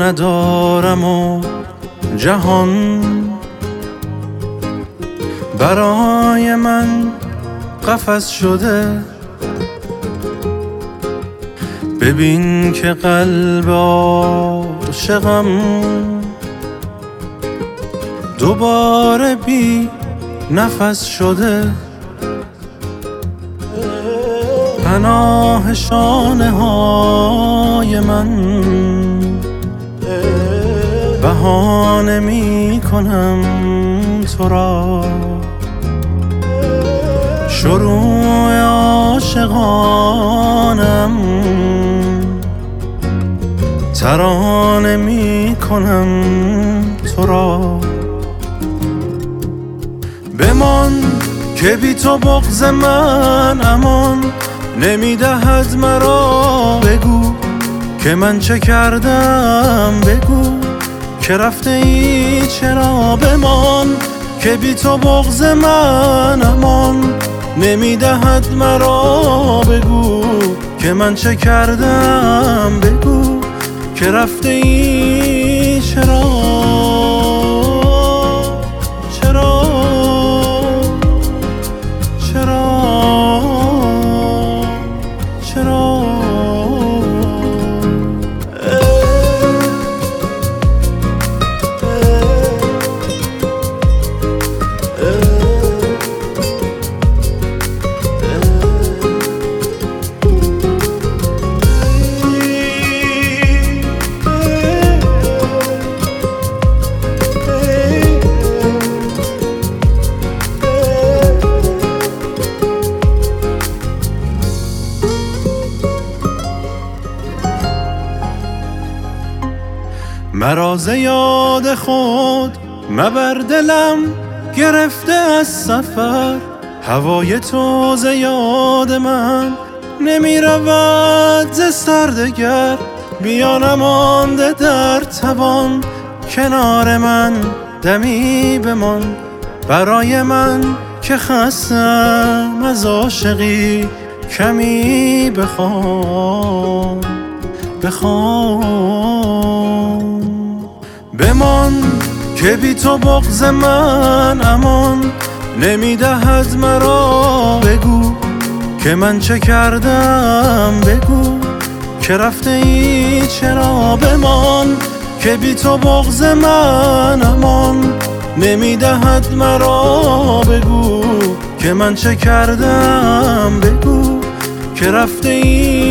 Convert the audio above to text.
ندارم و جهان برای من قفس شده. ببین که قلب عاشقم دوباره بی نفس شده. پناه شانه های من بهانه می کنم تو را. شروع عاشقانم ترانه می کنم تو را. بمان که بی تو بغض من امان نمیدهد مرا. بگو که من چه کردم، بگو که رفته ای چرا. بمان که بی تو بغض من امان نمیدهد مرا. بگو که من چه کردم، بگو که رفته ای چرا. چرا چرا چرا مرا ز یاد خود مبر دلم گرفته از سفر. هوای تو ز یاد من نمی رود ز سر دگر. بیا نمانده در توان کنار من دمی بمان. برای من که خستم از عاشقی کمی بخوان بخوان. بمان که بی تو بغض من امان نمیدهد مرا. بگو که من چه کردم، بگو که رفته ای چرا. بمان که بی تو بغض من امان نمیدهد مرا. بگو که من چه کردم، بگو که رفته ای